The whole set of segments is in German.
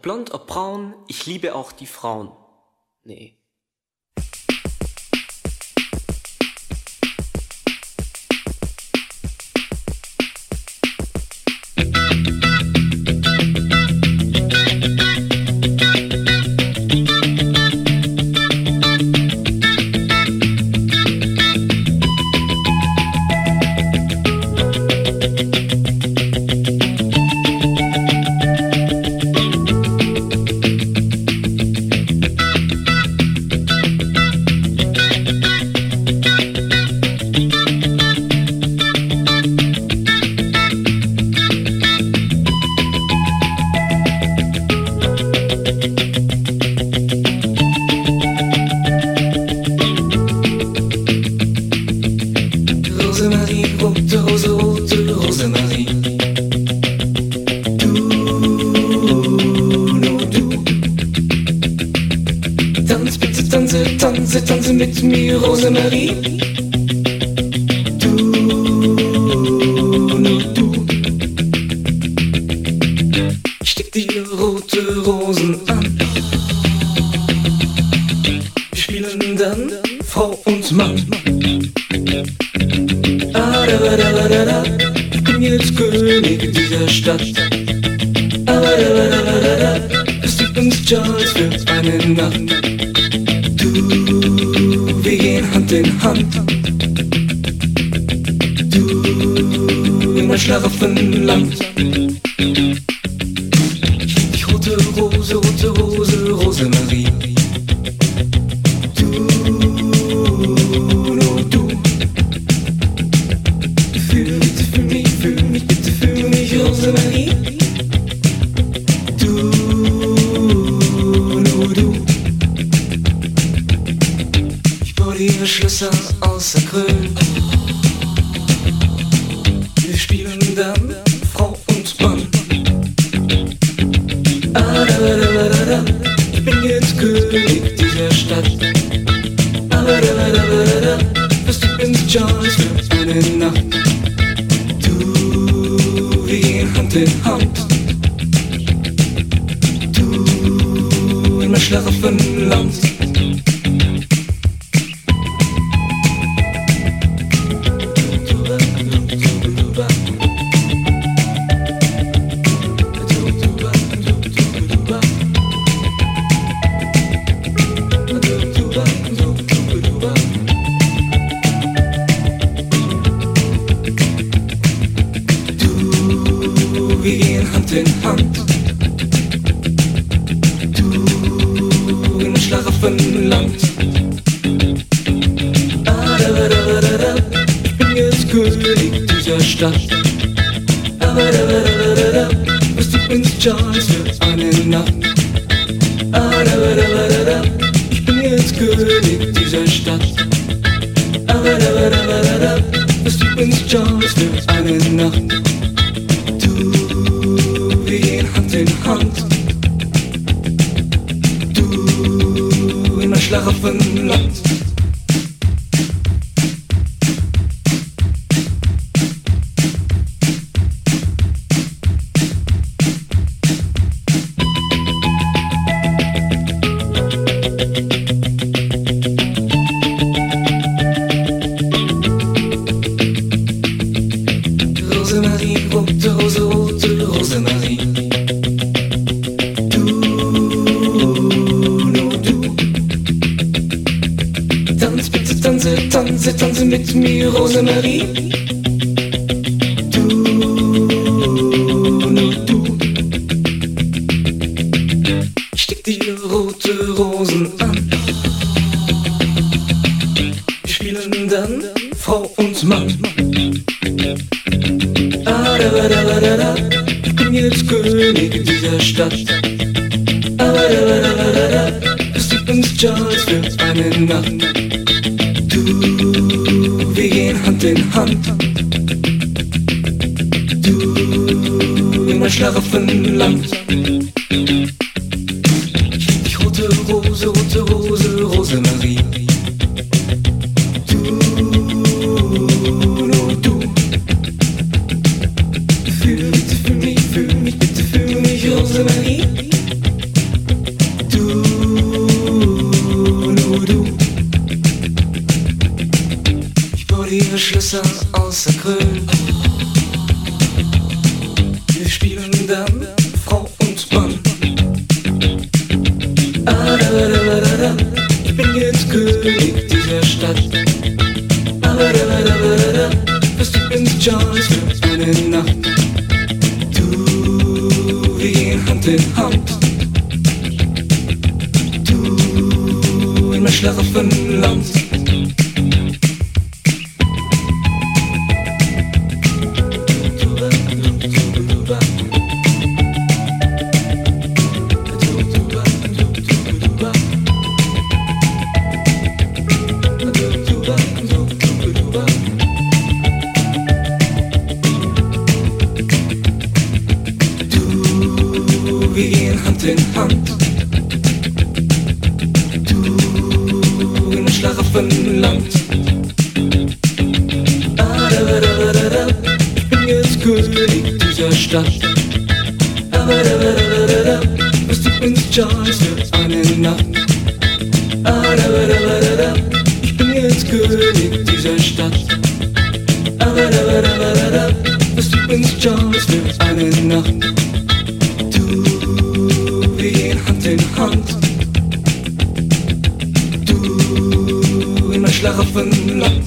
Ob blond, ob braun, ich liebe auch die Frauen. Nee. Rosemarie, rote Rose, rote Rosemarie. Du, nur du. Tanz, bitte tanze, tanze, tanze mit mir, Rosemarie. Du, nur du. Ich steck dir rote Rosen an. Wir spielen dann Frau und Mann. Ich bin jetzt König dieser Stadt. Es gibt uns Charles für eine Nacht. Du, wir gehen Hand in Hand. Du, in mein Schlaraffenland. Ich lieb dich, rote Rose, rote Rose, Rosemarie. Rosemarie, du, nur du. Ich baue dir Schlösser aus Acryl. Wir spielen dann Frau und Mann. Ich bin jetzt König dieser Stadt. Was du bist, Charles, für eine Nacht. Wir gehen Hand in Hand. Du in mein Schlaraffenland. Wir gehen Hand in Hand. Du in Schlaraffenland. Ich bin jetzt König dieser Stadt. Was du Prinz Charles für eine Nacht. Ich bin jetzt König dieser Stadt. Was du Prinz Charles für eine Nacht. Wir gehen Hand in Hand. Du in mein Schlaraffenland. Rosemarie, rote Rose, rote Rosemarie. Du, nur du. Tanz, bitte tanze, tanze, tanze mit mir, Rosemarie. Du, nur du. Ich steck dir rote Rosen an. Wir spielen dann Frau und Mann. Ich bin jetzt König dieser Stadt. Es gibt uns Charles für eine Nacht. Du, wir gehen Hand in Hand. Du in mein Schlaraffenland. Ich lieb dich, rote Rose, rote Rose, Rosemarie. Du, nur du. Fühl mich, bitte fühl mich, Rosemarie. Charles für eine Nacht. Du, wir gehen Hand in Hand. Du in mein Schlaraffenland. Wir gehen Hand in Hand. Du in mein Schlaraffenland. Ich bin jetzt König dieser Stadt. Bist du Prinz Charles für eine Nacht? Ich bin jetzt König dieser Stadt. Bist du Prinz Charles für eine Nacht? Wir gehen Hand in Hand. Du in mein Schlaraffenland.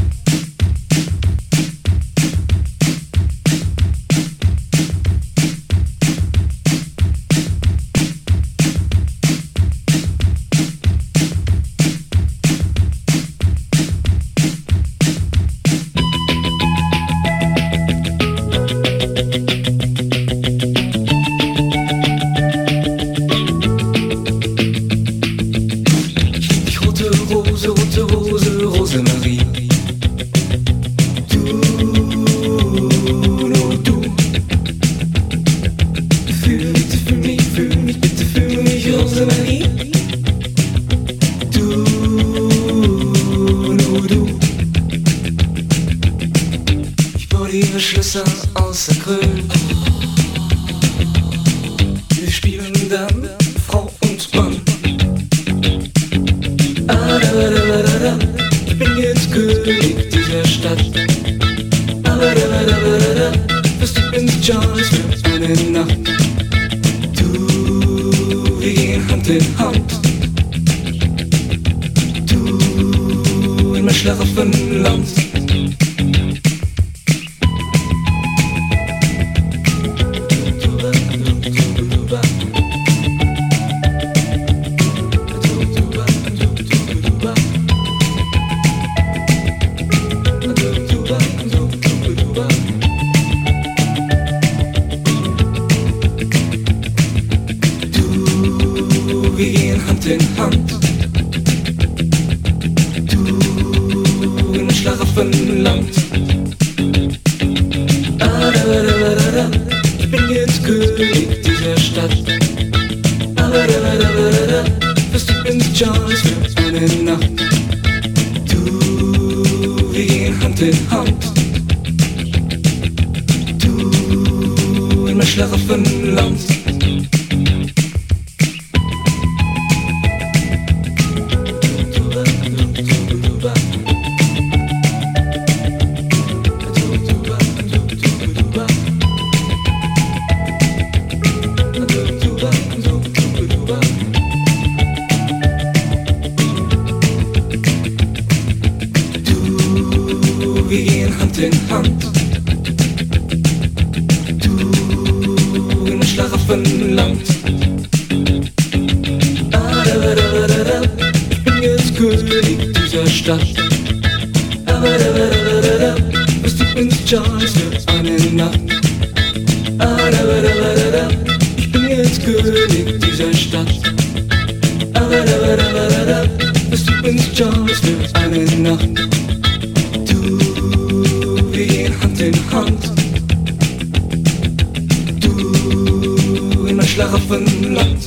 Rose, Rosemarie. Du, nur du. Fühl mich, bitte fühl mich, Rosemarie. Du, nur du. Ich baue dir Schlösser aus Acryl. Wir spielen dann Frau und Mann. Ich bin jetzt König dieser Stadt. Bist du Prinz Charles für eine Nacht? Du, wir gehen Hand in Hand. Du in mein Schlaraffenland. Wir gehen Hand in Hand. Du in mein Schlaraffenland. Ich bin jetzt König dieser Stadt. Bist du Prinz Charles für eine Nacht? Du, wir gehen Hand in Hand. Du in mein Schlaraffenland. Wir gehen Hand in Hand. Du in mein Schlaraffenland. Ich bin jetzt König dieser Stadt. Bist du Prinz Charles für eine Nacht? Ich bin jetzt König dieser Stadt. Bist du Prinz Charles für eine Nacht? Wir gehen Hand in Hand. Du in mein Schlaraffenland.